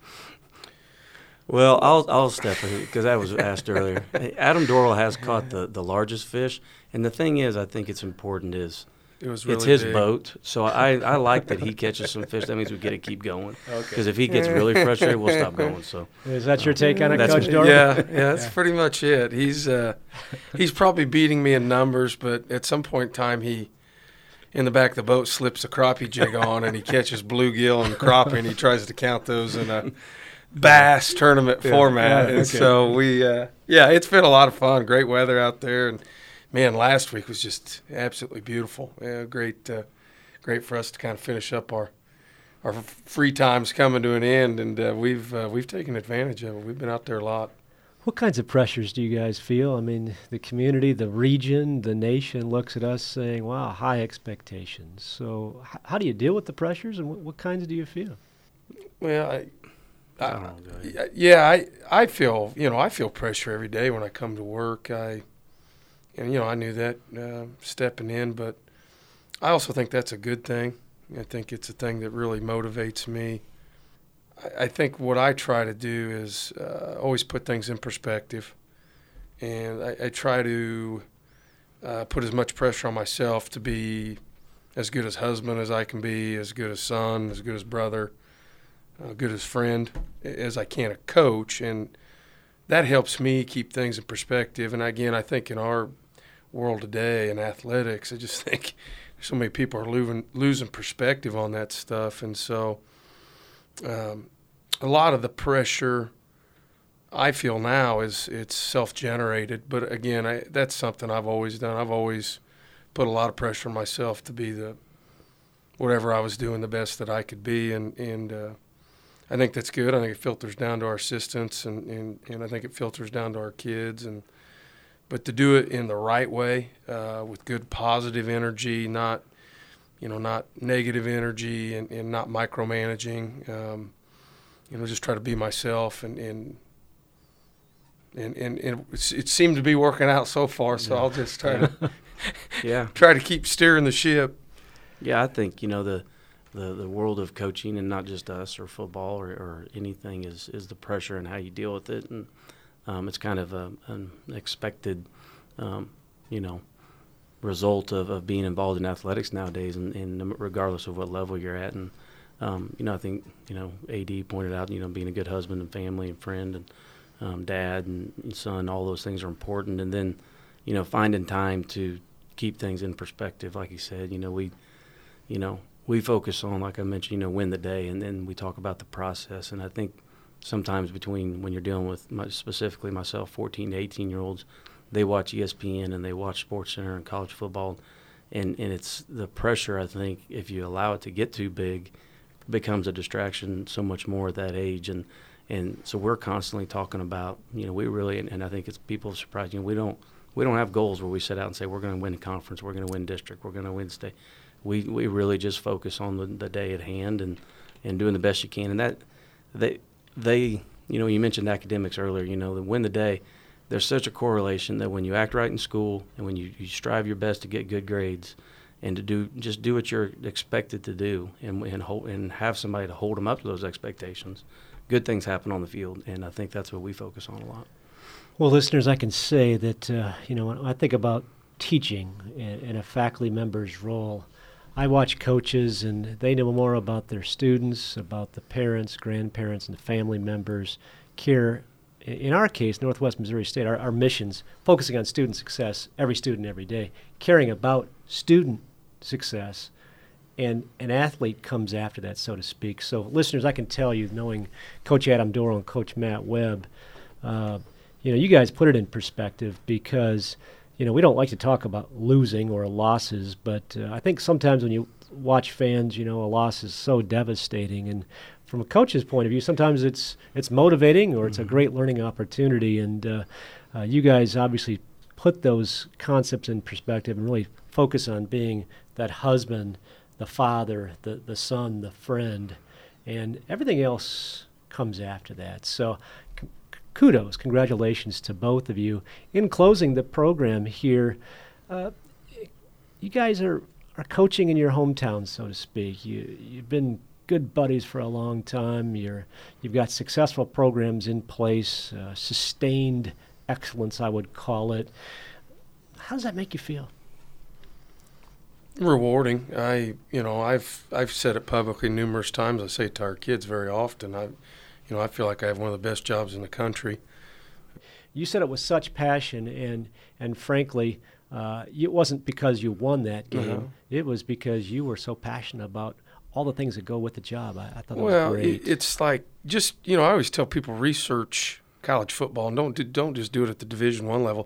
Well, I'll I'll step in because that was asked earlier. Adam Durrell has caught the, the largest fish, and the thing is, I think it's important is it was really it's his big. boat. So I, I like that he catches some fish. That means we get to keep going. Because okay. if he gets really frustrated, we'll stop going. So is that your take on it, that's Coach Durrell? Yeah, yeah, that's yeah. pretty much it. He's uh, he's probably beating me in numbers, but at some point in time, he in the back of the boat slips a crappie jig on, and he catches bluegill and crappie, and he tries to count those in a bass tournament yeah. format. Yeah, and okay. so we, uh, yeah, it's been a lot of fun. Great weather out there, and man, last week was just absolutely beautiful. Yeah, great, uh, great for us to kind of finish up our our free time's coming to an end, and uh, we've uh, we've taken advantage of it. We've been out there a lot. What kinds of pressures do you guys feel? I mean, the community, the region, the nation looks at us saying, wow, high expectations. So h- how do you deal with the pressures, and what, what kinds do you feel? Well, I, I, Oh, go I yeah, I I feel you know I feel pressure every day when I come to work. I and you know I knew that uh, stepping in, but I also think that's a good thing. I think it's a thing that really motivates me. I, I think what I try to do is uh, always put things in perspective, and I, I try to uh, put as much pressure on myself to be as good as husband as I can be, as good as son, as good as brother, uh, good as friend as I can a coach, and that helps me keep things in perspective. And again, I think in our world today in athletics, I just think so many people are losing losing perspective on that stuff, and so um, a lot of the pressure I feel now is it's self-generated. But again, I, that's something I've always done. I've always put a lot of pressure on myself to be the whatever I was doing the best that I could be, and and uh, I think that's good. I think it filters down to our assistants, and, and, and I think it filters down to our kids, and. But to do it in the right way, uh, with good positive energy, not, you know, not negative energy, and, and not micromanaging. Um, you know, just try to be myself, and and and, and, and it's, it seemed to be working out so far. So yeah. I'll just try yeah. to yeah try to keep steering the ship. Yeah, I think you know the the, the world of coaching, and not just us or football or, or anything, is is the pressure and how you deal with it. And Um, it's kind of a, an expected, um, you know, result of, of being involved in athletics nowadays, and, and regardless of what level you're at. And, um, you know, I think, you know, A D pointed out, you know, being a good husband and family and friend and um, dad and son, all those things are important. And then, you know, finding time to keep things in perspective, like you said, you know, we, you know, we focus on, like I mentioned, you know, win the day, and then we talk about the process. And I think sometimes between when you're dealing with my, specifically myself, fourteen to eighteen year olds, they watch E S P N and they watch SportsCenter and college football, and, and it's the pressure. I think if you allow it to get too big, becomes a distraction so much more at that age, and and so we're constantly talking about, you know, we really, and, and I think it's people surprised, you know, we don't we don't have goals where we set out and say we're going to win a conference, we're going to win district, we're going to win state. We we really just focus on the, the day at hand, and and doing the best you can, and that they. They, you know, you mentioned academics earlier, you know, the win the day, there's such a correlation that when you act right in school and when you, you strive your best to get good grades and to do, just do what you're expected to do, and and, hold, and have somebody to hold them up to those expectations, good things happen on the field. And I think that's what we focus on a lot. Well, listeners, I can say that, uh, you know, when I think about teaching and, and a faculty member's role, I watch coaches, and they know more about their students, about the parents, grandparents, and the family members. Care, in our case, Northwest Missouri State, our, our missions, focusing on student success, every student, every day, caring about student success, and an athlete comes after that, so to speak. So, listeners, I can tell you, knowing Coach Adam Dorrell and Coach Matt Webb, uh, you know, you guys put it in perspective, because you know, we don't like to talk about losing or losses, but uh, I think sometimes when you watch fans, you know, a loss is so devastating. And from a coach's point of view, sometimes it's it's motivating, or it's a great learning opportunity. And uh, uh, you guys obviously put those concepts in perspective and really focus on being that husband, the father, the, the son, the friend, and everything else comes after that. So kudos, congratulations to both of you. In closing the program here, uh, you guys are, are coaching in your hometown, so to speak. You, you've been good buddies for a long time. You're, you've got successful programs in place, uh, sustained excellence, I would call it. How does that make you feel? Rewarding. I, you know, I've I've said it publicly numerous times. I say it to our kids very often. I, you know, I feel like I have one of the best jobs in the country. You said it with such passion, and and frankly, uh, it wasn't because you won that game. Mm-hmm. It was because you were so passionate about all the things that go with the job. I, I thought that well, was great. It, it's like just, you know, I always tell people research college football, and don't do, don't just do it at the Division One level.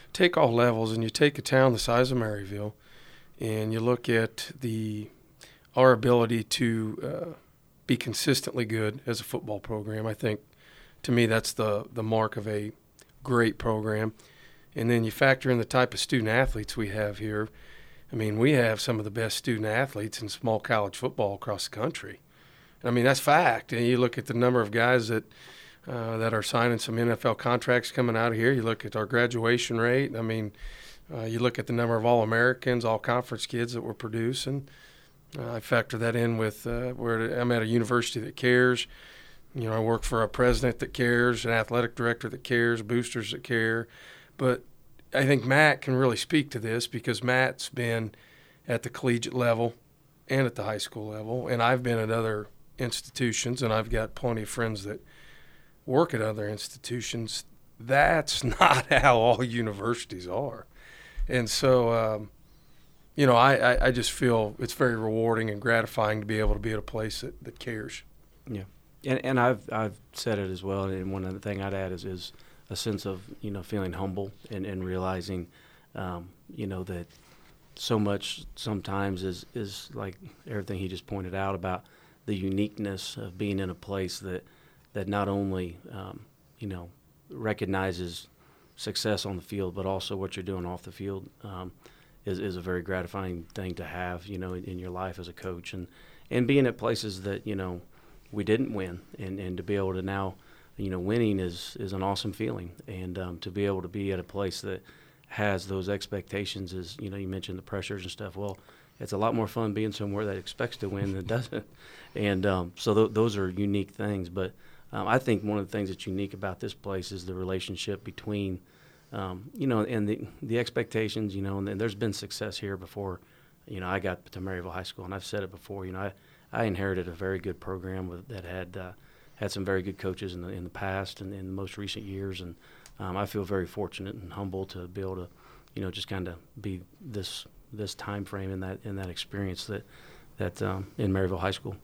take all levels and you take a town the size of Maryville and you look at the our ability to uh, be consistently good as a football program, I think to me that's the, the mark of a great program. And then you factor in the type of student athletes we have here. I mean, we have some of the best student athletes in small college football across the country. I mean, that's fact. And you look at the number of guys that uh, that are signing some N F L contracts coming out of here. You look at our graduation rate. I mean, uh, you look at the number of All-Americans, all-conference kids that we're producing. Uh, I factor that in with uh, where I'm at a university that cares. You know, I work for a president that cares, an athletic director that cares, boosters that care. But I think Matt can really speak to this because Matt's been at the collegiate level and at the high school level, and I've been at other institutions, and I've got plenty of friends that work at other institutions. That's not how all universities are. And so, um, you know, I, I, I just feel it's very rewarding and gratifying to be able to be at a place that, that cares. Yeah. And and I've I've said it as well, and one other thing I'd add is, is a sense of, you know, feeling humble and, and realizing, um, you know, that so much sometimes is, is like everything he just pointed out about the uniqueness of being in a place that that not only, um, you know, recognizes success on the field, but also what you're doing off the field um, is, is a very gratifying thing to have, you know, in, in your life as a coach. And, and being at places that, you know, we didn't win, and, and to be able to now, you know, winning is, is an awesome feeling. And um, to be able to be at a place that has those expectations is, you know, you mentioned the pressures and stuff. Well, it's a lot more fun being somewhere that expects to win than doesn't. And um, so th- those are unique things. But um, I think one of the things that's unique about this place is the relationship between, um, you know, and the the expectations, you know, and, and there's been success here before, you know, I got to Maryville High School, and I've said it before, you know, I, I inherited a very good program with, that had uh, had some very good coaches in the in the past and in the most recent years, and um, I feel very fortunate and humble to be able to, you know, just kind of be this this time frame in that in that experience that that um, in Maryville High School.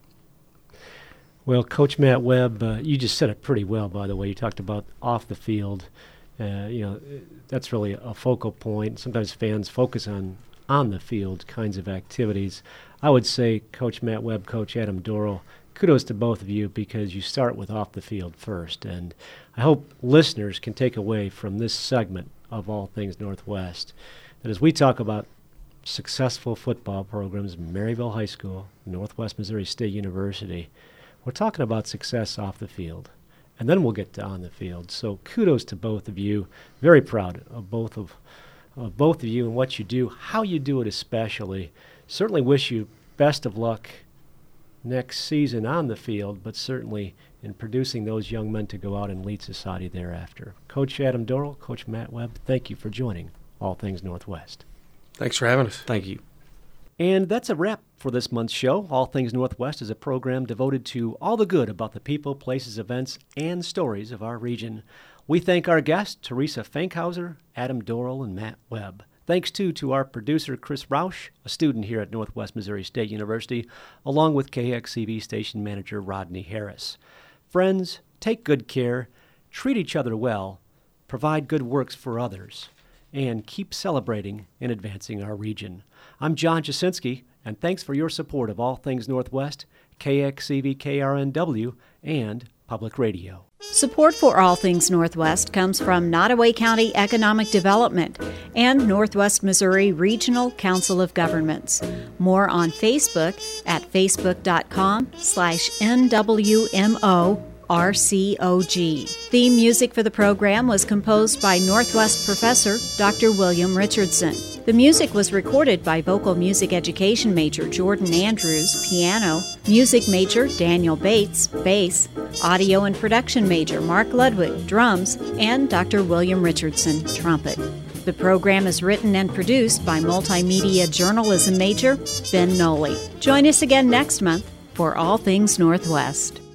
Well, Coach Matt Webb, uh, you just said it pretty well, by the way. You talked about off the field. Uh, you know, that's really a focal point. Sometimes fans focus on on the field kinds of activities. I would say, Coach Matt Webb, Coach Adam Dorrell, kudos to both of you because you start with off the field first. And I hope listeners can take away from this segment of All Things Northwest that as we talk about successful football programs, Maryville High School, Northwest Missouri State University, we're talking about success off the field. And then we'll get to on the field. So kudos to both of you. Very proud of both of, of both of you and what you do, how you do it especially. Certainly wish you best of luck next season on the field, but certainly in producing those young men to go out and lead society thereafter. Coach Adam Dorrell, Coach Matt Webb, thank you for joining All Things Northwest. Thanks for having us. Thank you. And that's a wrap for this month's show. All Things Northwest is a program devoted to all the good about the people, places, events, and stories of our region. We thank our guests, Teresa Fankhauser, Adam Dorrell, and Matt Webb. Thanks, too, to our producer, Chris Rausch, a student here at Northwest Missouri State University, along with K X C V station manager Rodney Harris. Friends, take good care, treat each other well, provide good works for others, and keep celebrating and advancing our region. I'm John Jasinski, and thanks for your support of All Things Northwest, K X C V K R N W, and Public Radio. Support for All Things Northwest comes from Nottoway County Economic Development and Northwest Missouri Regional Council of Governments. More on Facebook at facebook.com slash NWMO R C O G. Theme music for the program was composed by Northwest professor Doctor William Richardson. The music was recorded by vocal music education major Jordan Andrews, piano, music major Daniel Bates, bass, audio and production major Mark Ludwig, drums, and Doctor William Richardson, trumpet. The program is written and produced by multimedia journalism major Ben Noley. Join us again next month for All Things Northwest.